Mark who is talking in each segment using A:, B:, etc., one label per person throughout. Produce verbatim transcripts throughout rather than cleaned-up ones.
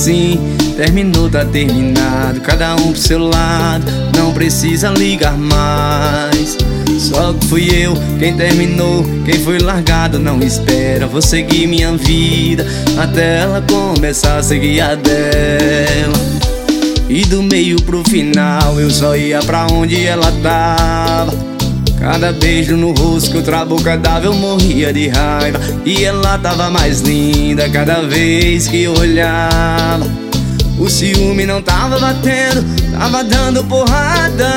A: assim, terminou, tá terminado, cada um pro seu lado, não precisa ligar mais. Só que fui eu quem terminou, quem foi largado. Não espera, vou seguir minha vida até ela começar a seguir a dela. E do meio pro final eu só ia pra onde ela tava. Cada beijo no rosto que outra boca dava eu morria de raiva. E ela tava mais linda cada vez que eu olhava. O ciúme não tava batendo, tava dando porrada.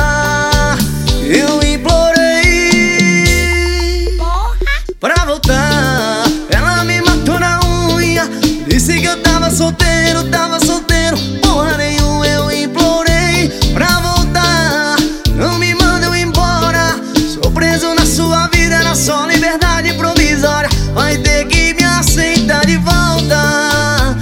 A: Eu implorei pra voltar, ela me matou na unha. Disse que eu tava solteiro, tava solteiro, porra nenhuma. Eu implorei pra voltar, não me manda eu embora. Sou preso na sua vida, era só liberdade provisória. Vai ter que me aceitar de volta.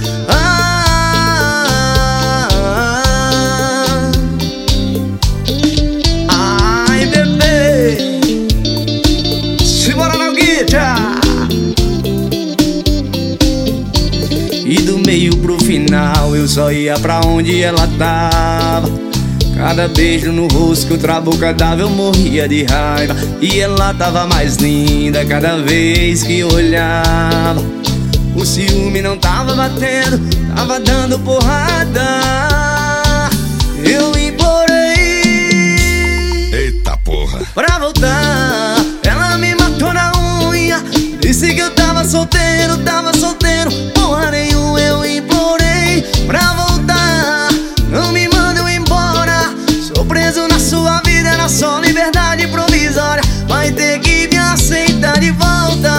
A: E do meio pro final eu só ia pra onde ela tava. Cada beijo no rosto que outra boca dava eu morria de raiva. E ela tava mais linda cada vez que eu olhava. O ciúme não tava batendo, tava dando porrada. Eu implorei,
B: eita porra,
A: pra voltar, ela me matou na unha. Disse que eu tava solteiro, tava solteiro, porra nenhuma. Eu implorei pra voltar, não me manda eu embora. Sou preso na sua vida, era só liberdade provisória. Vai ter que me aceitar de volta.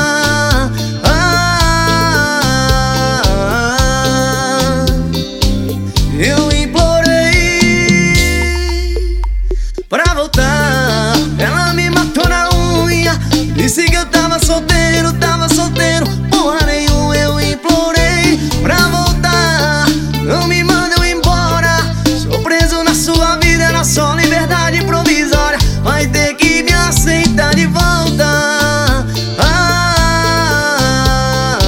A: Ah, eu implorei pra voltar, ela me matou na unha. Disse que eu tava solteiro, tava solteiro, porra nenhuma. Eu implorei pra voltar, não me manda eu embora. Sou preso na sua vida, era só liberdade provisória. Vai ter que me aceitar de volta. Ah,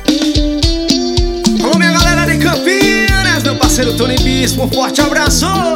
A: alô minha galera de Campinas, meu parceiro Tony Bispo, um forte abraço.